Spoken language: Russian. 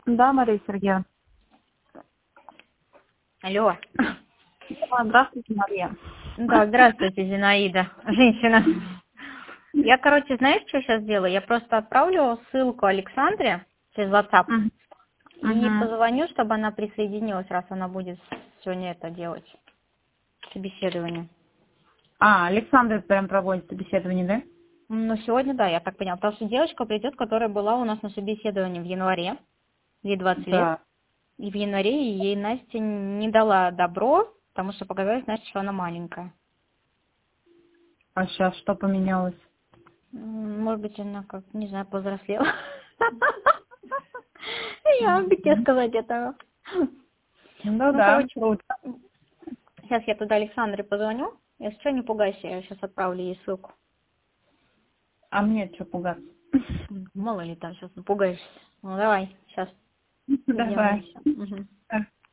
Да, Мария Сергеевна. Алло. Здравствуйте, Мария. Да, здравствуйте, Зинаида. Женщина. Я, знаешь, что сейчас делаю? Я просто отправлю ссылку Александре через WhatsApp Мгм. и Мгм. позвоню, чтобы она присоединилась, раз она будет сегодня это делать, собеседование. Александр прям проводит собеседование, да? Ну, сегодня, да, я так поняла. Потому что девочка придет, которая была у нас на собеседовании в январе, ей 20 лет. Да. И в январе ей Настя не дала добро, потому что показалось, Настя, что она маленькая. А сейчас что поменялось? Может быть, она как, не знаю, повзрослела. Я могу тебе сказать этого. Ну Ну, да, круто. сейчас я туда Александре позвоню. Если что, не пугайся, я сейчас отправлю ей ссылку. А мне что пугаться? Мало ли там сейчас напугаешься. Ну, давай, сейчас Давай. соединяемся. Мгм.